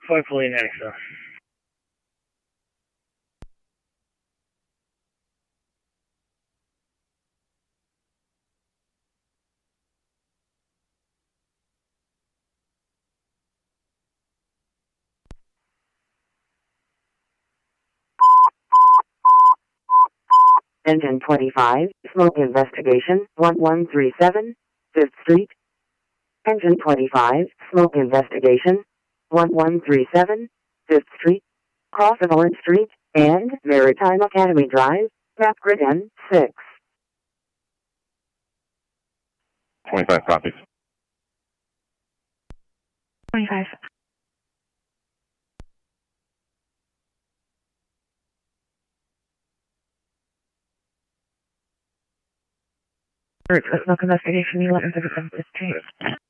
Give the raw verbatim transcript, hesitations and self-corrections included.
Point fully in Annexa. Engine twenty-five, smoke investigation, one one three seven, fifth Street. Engine twenty-five, smoke investigation, one one three seven, fifth Street. Cross of Orange Street, and Maritime Academy Drive, map grid N six. twenty-five copies. twenty-five. Smoke investigation, eleven fifty-seven, fifth Street.